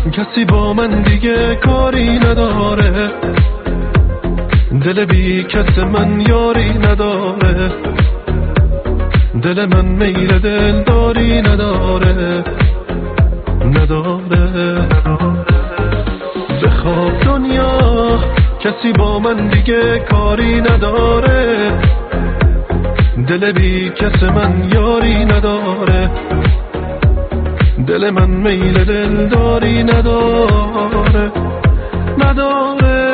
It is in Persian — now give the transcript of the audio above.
کسی با من دیگه کاری نداره، دل بی کس من یاری نداره، دل من میل دلداری نداره، بخواب دنیا کسی با من دیگه کاری نداره، دل بی کس من یاری نداره، دل من میل دلداری نداره.